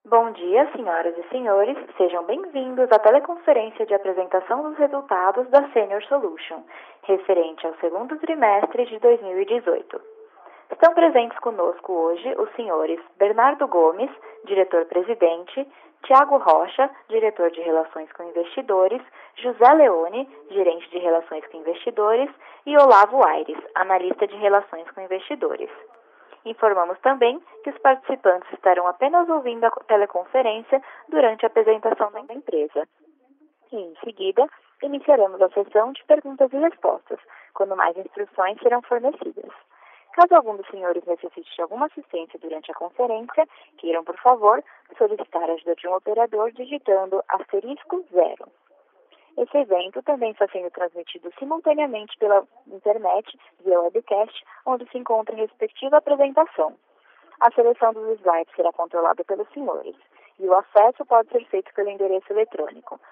Bom dia, senhoras e senhores. Sejam bem-vindos à teleconferência de apresentação dos resultados da Senior Solution, referente ao segundo trimestre de 2018. Estão presentes conosco hoje os senhores Bernardo Gomes, diretor-presidente, Tiago Rocha, diretor de Relações com Investidores, José Leone, gerente de Relações com Investidores, e Olavo Aires, analista de Relações com Investidores. Informamos também que os participantes estarão apenas ouvindo a teleconferência durante a apresentação da empresa. E, em seguida, iniciaremos a sessão de perguntas e respostas, quando mais instruções serão fornecidas. Caso algum dos senhores necessite de alguma assistência durante a conferência, queiram, por favor, solicitar a ajuda de um operador digitando *0. Esse evento também está sendo transmitido simultaneamente pela internet, via webcast, onde se encontra a respectiva apresentação. A seleção dos slides será controlada pelos senhores, e o acesso pode ser feito pelo endereço eletrônico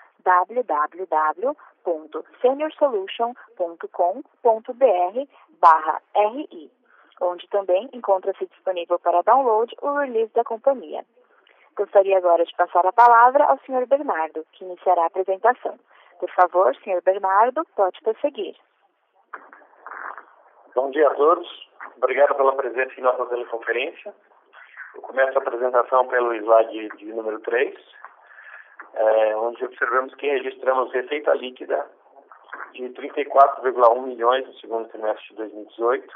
www.seniorsolution.com.br/RI, onde também encontra-se disponível para download o release da companhia. Gostaria agora de passar a palavra ao Sr. Bernardo, que iniciará a apresentação. Por favor, Sr. Bernardo, pode prosseguir. Bom dia a todos. Obrigado pela presença em nossa teleconferência. Eu começo a apresentação pelo slide de número 3, onde observamos que registramos receita líquida de 34,1 milhões no segundo trimestre de 2018,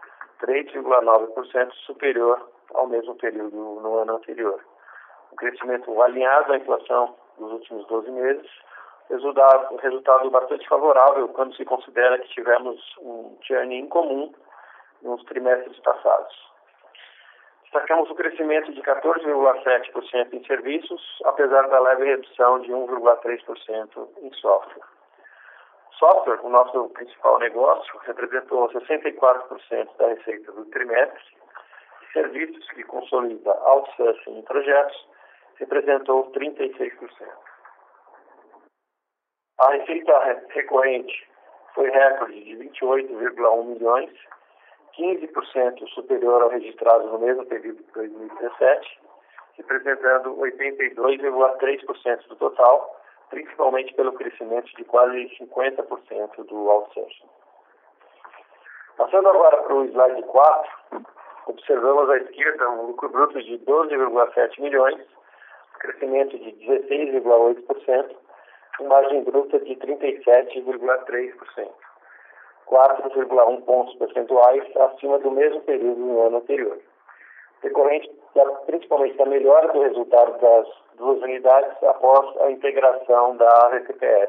3,9% superior ao mesmo período no ano anterior. Um crescimento alinhado à inflação dos últimos 12 meses, resultado bastante favorável quando se considera que tivemos um churn incomum nos trimestres passados. Destacamos o crescimento de 14,7% em serviços, apesar da leve redução de 1,3% em software. Software, o nosso principal negócio, representou 64% da receita do trimestre. Serviços, que consolida outsourcing em projetos, representou 36%. A receita recorrente foi recorde de 28,1 milhões, 15% superior ao registrado no mesmo período de 2017, representando 82,3% do total, principalmente pelo crescimento de quase 50% do outsourcing. Passando agora para o slide 4, observamos à esquerda um lucro bruto de 12,7 milhões, crescimento de 16,8%, com margem bruta de 37,3%, 4,1 pontos percentuais acima do mesmo período no ano anterior, decorrente principalmente da melhora do resultado das duas unidades após a integração da RTPS.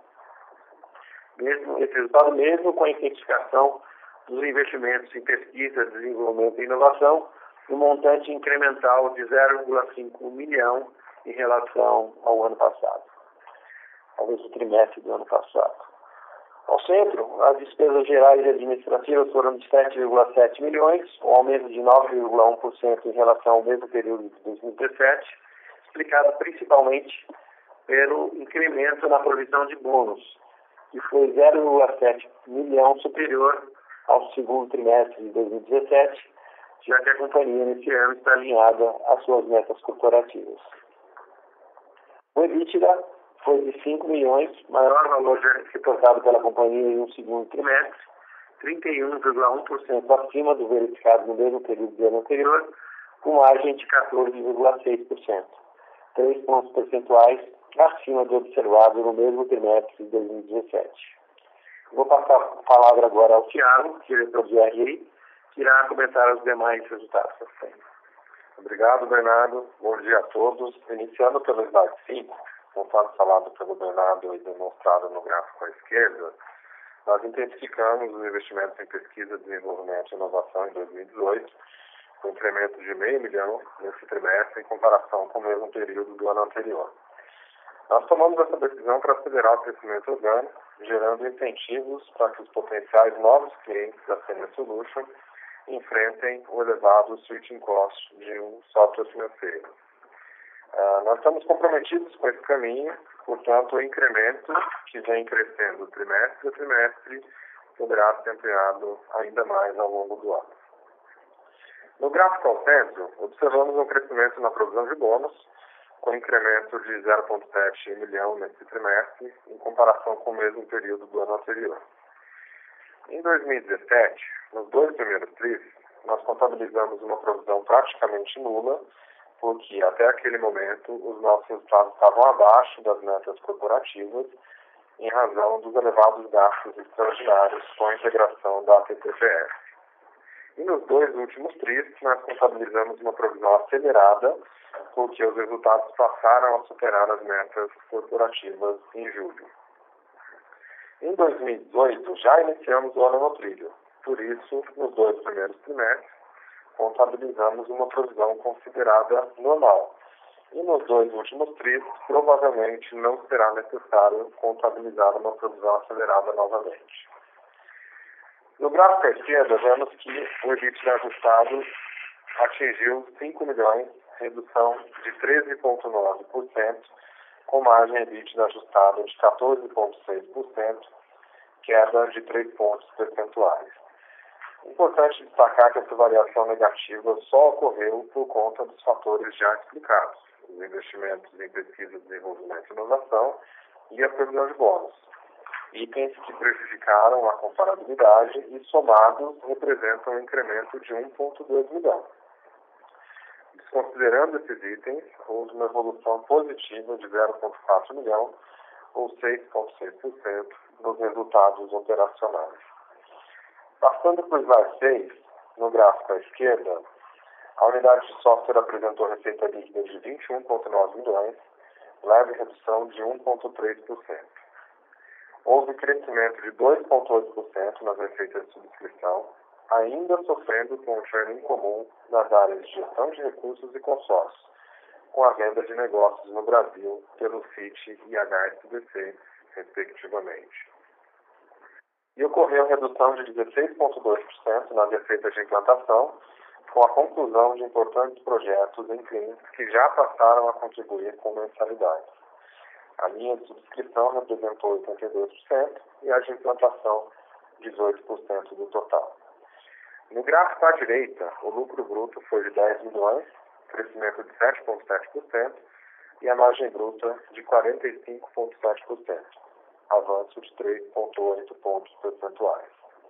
Esse resultado mesmo com a intensificação dos investimentos em pesquisa, desenvolvimento e inovação, no montante incremental de 0,5 milhão em relação ao ano passado, ao mesmo trimestre do ano passado. Ao centro, as despesas gerais e administrativas foram de 7,7 milhões, um aumento de 9,1% em relação ao mesmo período de 2017, explicado principalmente pelo incremento na provisão de bônus, que foi 0,7 milhão superior ao segundo trimestre de 2017, já que a companhia nesse ano está alinhada às suas metas corporativas. O EBITDA foi de 5 milhões, maior valor já reportado pela companhia em um segundo trimestre, 31,1% acima do verificado no mesmo período do ano anterior, com margem de 14,6%, 3 pontos percentuais acima do observado no mesmo trimestre de 2017. Vou passar a palavra agora ao Tiago, diretor de RI, que irá comentar os demais resultados. Obrigado, Bernardo. Bom dia a todos. Iniciando pelo slide 5, conforme falado pelo Bernardo e demonstrado no gráfico à esquerda, nós intensificamos os investimentos em pesquisa, desenvolvimento e inovação em 2018, com incremento de R$500 mil nesse trimestre em comparação com o mesmo período do ano anterior. Nós tomamos essa decisão para acelerar o crescimento orgânico, gerando incentivos para que os potenciais novos clientes da Senior Solution enfrentem o elevado switching cost de um software financeiro. Nós estamos comprometidos com esse caminho, portanto, o incremento que vem crescendo trimestre a trimestre poderá ser ampliado ainda mais ao longo do ano. No gráfico ao centro, observamos um crescimento na provisão de bônus, com incremento de 0,7 milhão nesse trimestre, em comparação com o mesmo período do ano anterior. Em 2017, nos 2 primeiros trimestres, nós contabilizamos uma provisão praticamente nula, porque até aquele momento os nossos resultados estavam abaixo das metas corporativas, em razão dos elevados gastos extraordinários com a integração da TTPS. E nos 2 últimos trimestres, nós contabilizamos uma provisão acelerada, porque os resultados passaram a superar as metas corporativas em julho. Em 2018, já iniciamos o ano no trilho. Por isso, nos 2 primeiros trimestres, contabilizamos uma provisão considerada normal. E nos 2 últimos trimestres, provavelmente não será necessário contabilizar uma provisão acelerada novamente. No gráfico à esquerda, vemos que o EBITDA ajustado atingiu 5 milhões, redução de 13,9%, com margem EBITDA ajustada de 14,6%, queda de 3 pontos percentuais. Importante destacar que essa variação negativa só ocorreu por conta dos fatores já explicados, os investimentos em pesquisa, desenvolvimento e inovação e a previsão de bônus, itens que prejudicaram a comparabilidade e somados representam um incremento de 1,2 milhão. Desconsiderando esses itens, houve uma evolução positiva de 0,4 milhão, ou 6,6% nos resultados operacionais. Passando para o slide 6, no gráfico à esquerda, a unidade de software apresentou receita líquida de 21,9 milhões, leve redução de 1,3%. Houve crescimento de 2,8% nas receitas de subscrição, ainda sofrendo com o churn incomum nas áreas de gestão de recursos e consórcios, com a venda de negócios no Brasil pelo FIT e HSBC, respectivamente. E ocorreu redução de 16,2% nas receitas de implantação, com a conclusão de importantes projetos em clientes que já passaram a contribuir com mensalidades. A linha de subscrição representou 82% e a de implantação 18% do total. No gráfico à direita, o lucro bruto foi de 10 milhões, crescimento de 7,7%, e a margem bruta de 45,7%, avanço de 3,8 pontos percentuais.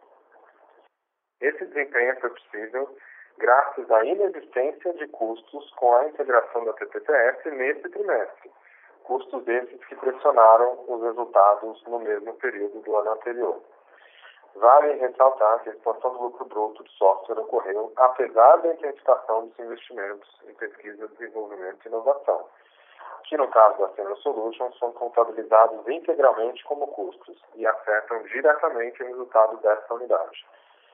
Esse desempenho foi possível graças à inexistência de custos com a integração da TTPS nesse trimestre, custos esses que pressionaram os resultados no mesmo período do ano anterior. Vale ressaltar que a expansão do lucro bruto de software ocorreu apesar da intensificação dos investimentos em pesquisa, desenvolvimento e inovação, que no caso da Senior Solutions são contabilizados integralmente como custos e afetam diretamente o resultado dessa unidade.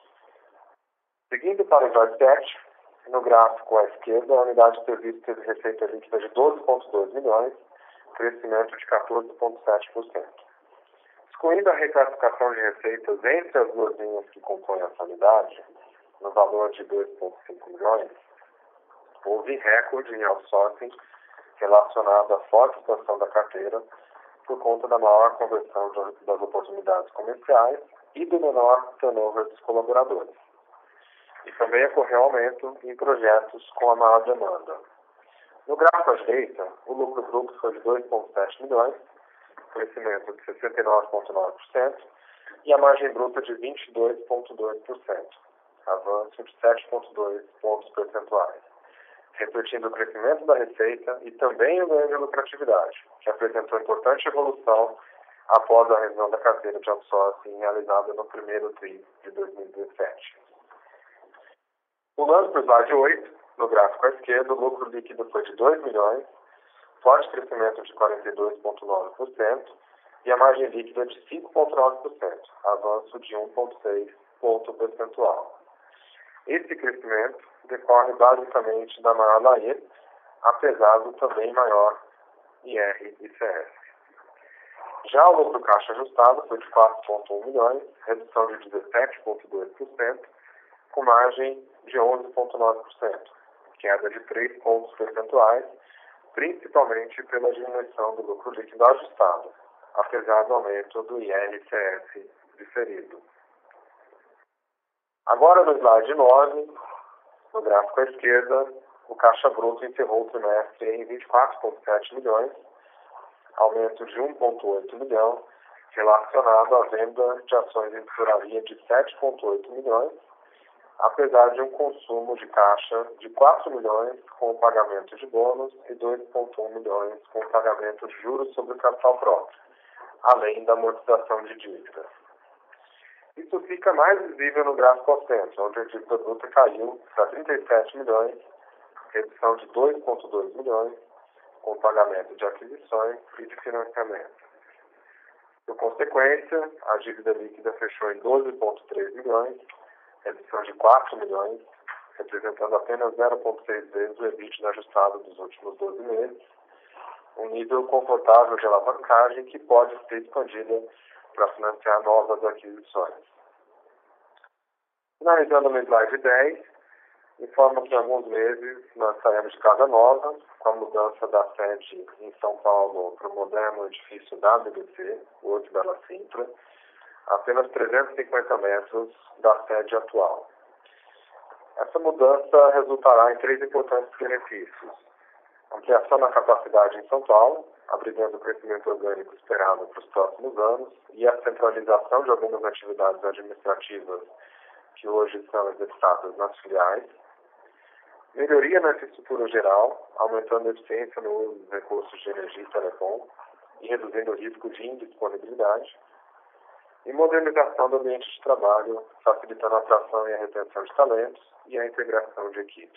Seguindo para o slide 7, no gráfico à esquerda, a unidade de serviço teve receita líquida de 12,2 milhões, crescimento de 14,7%. Excluindo a reclassificação de receitas entre as 2 linhas que compõem essa unidade, no valor de 2,5 milhões, houve recorde em outsourcing relacionado à forte expansão da carteira por conta da maior conversão das oportunidades comerciais e do menor turnover dos colaboradores. E também ocorreu aumento em projetos com a maior demanda. No gráfico à direita, o lucro bruto foi de 2,7 milhões, crescimento de 69,9%, e a margem bruta de 22,2%, avanço de 7,2 pontos percentuais, refletindo o crescimento da receita e também o ganho de lucratividade, que apresentou importante evolução após a revisão da carteira de outsourcing realizada no primeiro TRI de 2017. Pulando para o slide 8, no gráfico à esquerda, o lucro líquido foi de 2 milhões, forte crescimento de 42,9% e a margem líquida de 5,9%, avanço de 1,6 ponto percentual. Esse crescimento decorre basicamente da maior LAE, apesar do também maior IR/ICS. Já o lucro caixa ajustado foi de 4,1 milhões, redução de 17,2%, com margem de 11,9%, queda de 3 pontos percentuais, principalmente pela diminuição do lucro líquido ajustado, apesar do aumento do IR/ICS diferido. Agora no slide 9, no gráfico à esquerda, o caixa bruto encerrou o trimestre em 24,7 milhões, aumento de 1,8 milhão, relacionado à venda de ações em tesouraria de 7,8 milhões, apesar de um consumo de caixa de 4 milhões com o pagamento de bônus e 2,1 milhões com o pagamento de juros sobre o capital próprio, além da amortização de dívidas. Isso fica mais visível no gráfico ao centro, onde a dívida bruta caiu para 37 milhões, redução de 2,2 milhões, com o pagamento de aquisições e de financiamento. Por consequência, a dívida líquida fechou em 12,3 milhões, redução de 4 milhões, representando apenas 0,6 vezes o EBITDA ajustado dos últimos 12 meses, um nível confortável de alavancagem que pode ser expandida para financiar novas aquisições. Finalizando no slide 10, informo que em alguns meses nós saímos de casa nova, com a mudança da sede em São Paulo para o moderno edifício da BBC, o Horto Bela Sintra, a apenas 350 metros da sede atual. Essa mudança resultará em 3 importantes benefícios: ampliação da capacidade em São Paulo, abrigando o crescimento orgânico esperado para os próximos anos, e a centralização de algumas atividades administrativas que hoje são executadas nas filiais, melhoria na infraestrutura geral, aumentando a eficiência no uso dos recursos de energia e telecom e reduzindo o risco de indisponibilidade, e modernização do ambiente de trabalho, facilitando a atração e a retenção de talentos e a integração de equipes.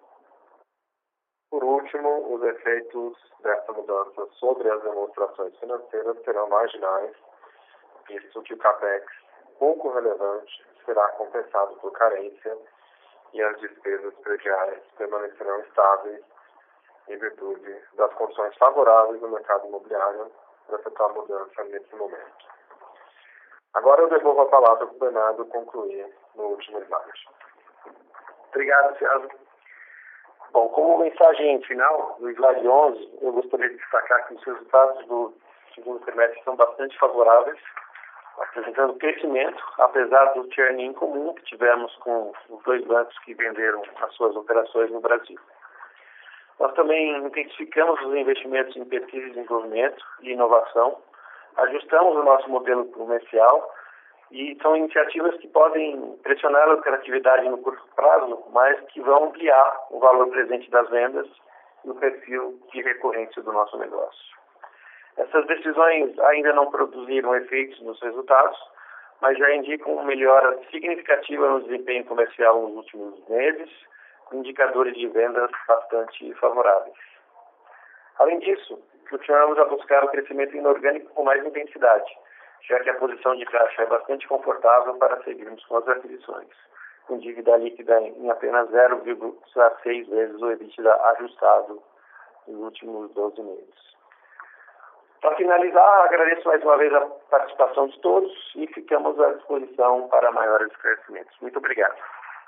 Por último, os efeitos dessa mudança sobre as demonstrações financeiras serão marginais, visto que o CAPEX, pouco relevante, será compensado por carência e as despesas prediais permanecerão estáveis em virtude das condições favoráveis do mercado imobiliário para efetuar a mudança nesse momento. Agora eu devolvo a palavra para o Bernardo concluir no último slide. Obrigado, Thiago. Bom, como mensagem final, no slide 11, eu gostaria de destacar que os resultados do segundo trimestre são bastante favoráveis, apresentando crescimento, apesar do churn incomum que tivemos com os 2 bancos que venderam as suas operações no Brasil. Nós também intensificamos os investimentos em pesquisa e desenvolvimento e inovação, ajustamos o nosso modelo comercial e são iniciativas que podem pressionar a lucratividade no curto prazo, mas que vão ampliar o valor presente das vendas e o perfil de recorrência do nosso negócio. Essas decisões ainda não produziram efeitos nos resultados, mas já indicam uma melhora significativa no desempenho comercial nos últimos meses, com indicadores de vendas bastante favoráveis. Além disso, continuamos a buscar o crescimento inorgânico com mais intensidade, já que a posição de caixa é bastante confortável para seguirmos com as aquisições, com dívida líquida em apenas 0,6 vezes o EBITDA ajustado nos últimos 12 meses. Para finalizar, agradeço mais uma vez a participação de todos e ficamos à disposição para maiores esclarecimentos. Muito obrigado.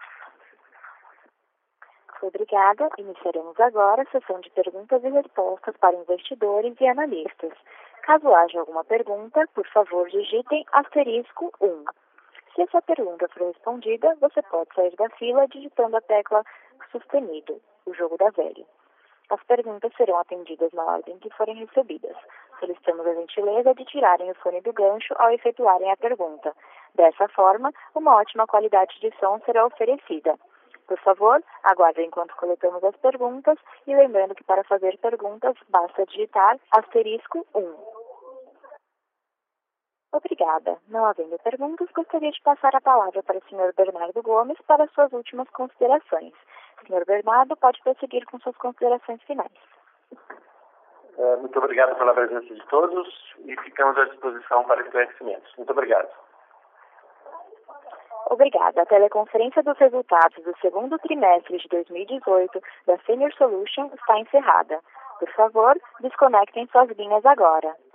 Obrigada. Iniciaremos agora a sessão de perguntas e respostas para investidores e analistas. Caso haja alguma pergunta, por favor, digitem *1. Se essa pergunta for respondida, você pode sair da fila digitando a tecla sustenido, o jogo da velha. As perguntas serão atendidas na ordem que forem recebidas. Solicitamos a gentileza de tirarem o fone do gancho ao efetuarem a pergunta. Dessa forma, uma ótima qualidade de som será oferecida. Por favor, aguardem enquanto coletamos as perguntas e lembrando que para fazer perguntas basta digitar *1. Obrigada. Não havendo perguntas, gostaria de passar a palavra para o Sr. Bernardo Gomes para suas últimas considerações. Sr. Bernardo, pode prosseguir com suas considerações finais. Muito obrigado pela presença de todos e ficamos à disposição para esclarecimentos. Muito obrigado. Obrigada. A teleconferência dos resultados do segundo trimestre de 2018 da Senior Solution está encerrada. Por favor, desconectem suas linhas agora.